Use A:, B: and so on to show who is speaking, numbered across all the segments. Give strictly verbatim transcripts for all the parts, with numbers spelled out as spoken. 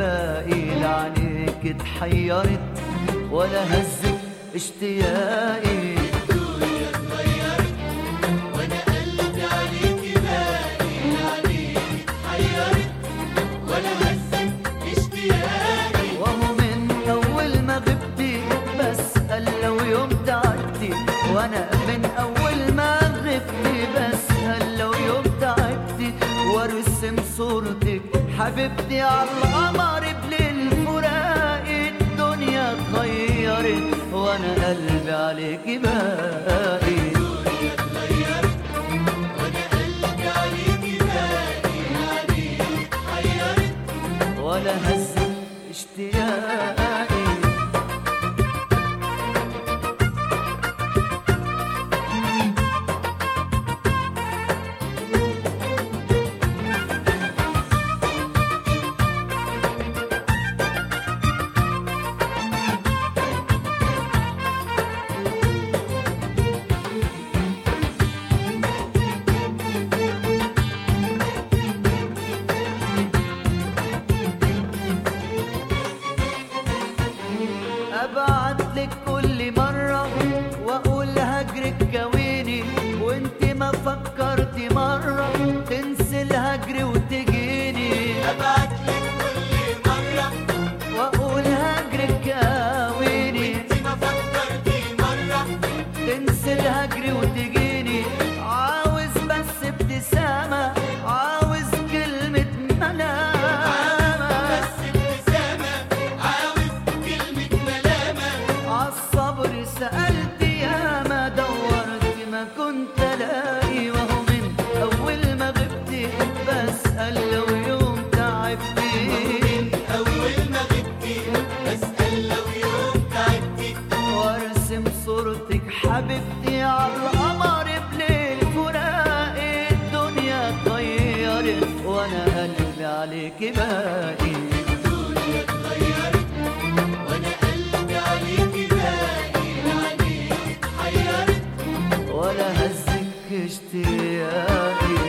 A: باقي لعنيك اتحيرت ولا هزت اشتياقي.
B: الدنيا اتغيرت وانا قلبي عليكي باقي لعنيك اتحيرت ولا هزت اشتياقي.
A: وهو من اول ما غبتي بسأل لو يوم تعبتي، وانا من اول ما غبتي بسأل لو يوم تعبتي، وارسم صورتك حبيبتي على القمر بليل فراق. الدنيا اتغيرت وانا قلبي عليكي باقي.
B: الدنيا اتغيرت وانا قلبي عليكي باقي لعنيك اتحيرت
A: ولا هزت اشتياقي. ابعتلك كل مرة واقول هجرك كويني، وانت ما فكرتي مرة تنسي الهجر وتجيني.
B: ابعتلك كل مرة
A: واقول هجرك كويني،
B: وانت ما فكرتي مرة
A: تنسي الهجر وتجيني. عاوز بس ابتسامة، عاوز كلمة ملامة،
B: بس ابتسامة، عاوز كلمة ملامة.
A: عالصبر سألت ياما دورت ما كنت الاقي، وهو من اول ما غبتي بسأل لو يوم تعبتي.
B: أول ما غبتي بسأل لو يوم تعبتي،
A: وارسم صورتك حبيبتي على القمر بليل فراق. الدنيا اتغيرت وانا قلبي عليكي باقي.
B: الدنيا اتغيرت وأنا قلبي عليكي باقي لعنيك اتحيرت
A: ولا هزك اشتياقي.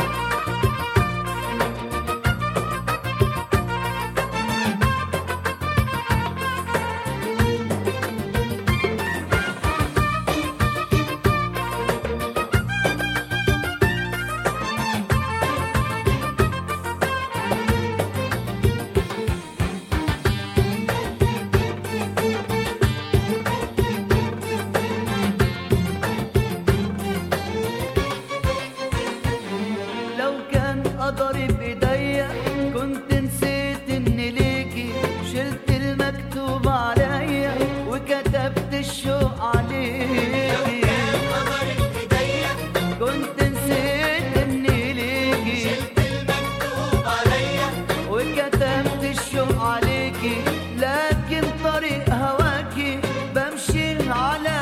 A: لو كان قدري بايديا كنت نسيت اني ليكي، شلت المكتوب عليا وكتبت الشوق عليكي.
B: كان قدرك إيديا
A: كنت نسيت اني ليكي،
B: شلت المكتوب عليا
A: وكتبت الشوق عليكي. لكن طريق هواكي بمشي على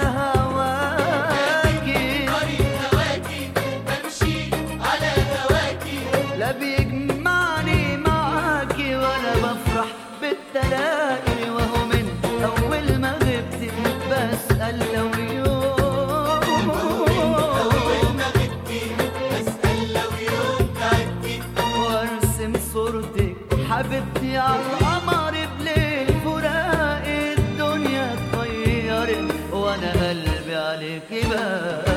A: هواكي،
B: طريق هواكي بمشي على هواكي.
A: لا بيجمعني معاكي ولا بفرح بالتلاقي. وهو من اول ما غبتي بسأل لو يوم،
B: أول ما غبتي بسأل لو يوم تعبتي،
A: وارسم صورتك حبيبتي على القمر بليل فراق. الدنيا اتغيرت وانا قلبي عليكي باقي.